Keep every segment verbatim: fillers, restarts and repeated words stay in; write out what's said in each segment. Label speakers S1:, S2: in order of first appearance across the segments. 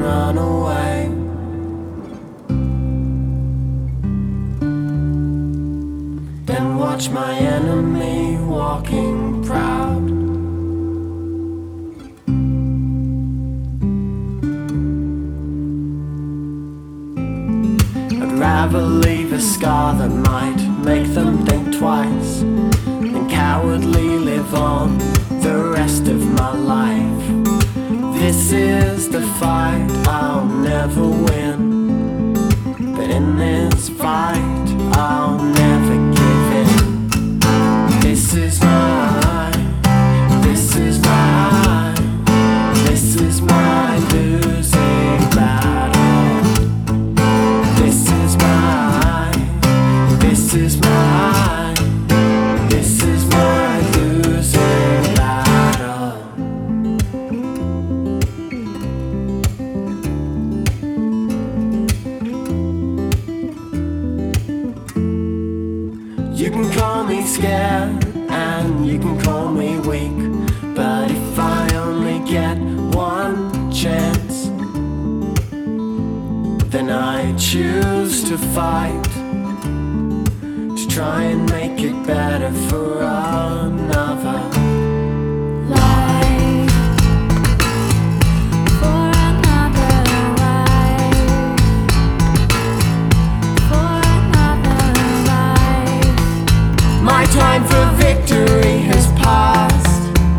S1: run away. Then watch my enemy walking proud. I'd rather leave a scar that might make them think twice than cowardly live on the rest of my life. This is the fight I'll never win, but in this fight I'll never give in. This is mine, this is mine, this is my losing battle. This is mine, this is mine, this is my losing battle. You can call me scared and you can call me weak, but if I only get one chance, then I choose to fight, to try and make it better for another. My time for victory has passed.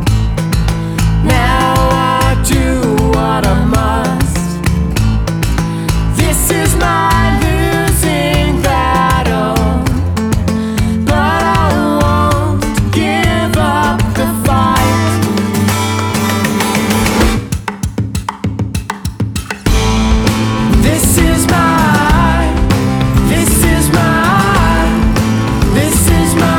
S1: Now I do what I must. This is my losing battle, but I won't give up the fight. This is mine, this is mine, this is mine.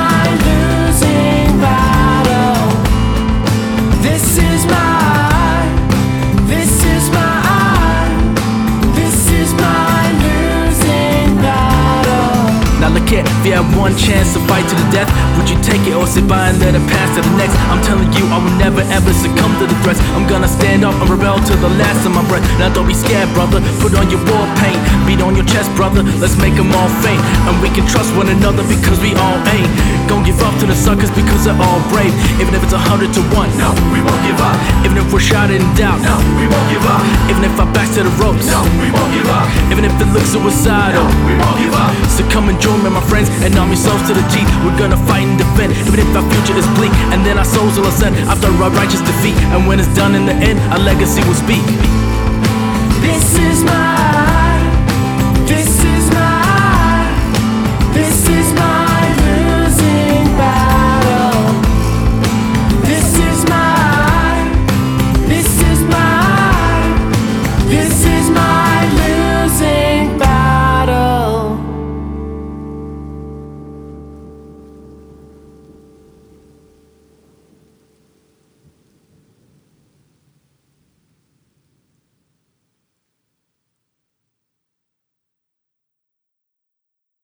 S2: If you had one chance to fight to the death, would you take it or sit by and let it pass to the next? I'm telling you, I will never ever succumb to the threats. I'm gonna stand up and rebel to the last of my breath. Now don't be scared, brother, put on your war paint, beat on your chest, brother, let's make them all faint. And we can trust one another because we all ain't gon' give up to the suckers because they're all brave. Even if it's a hundred to one, no, we won't give up. Even if we're shot in doubt, no, we won't give up. Even if our backs to the ropes, no, we won't give up. Even if it looks suicidal, no, we won't give up. So come and join me, my friends, and arm yourselves to the teeth. We're gonna fight and defend, even if our future is bleak. And then our souls will ascend after our righteous defeat. And when it's done in the end, our legacy will speak.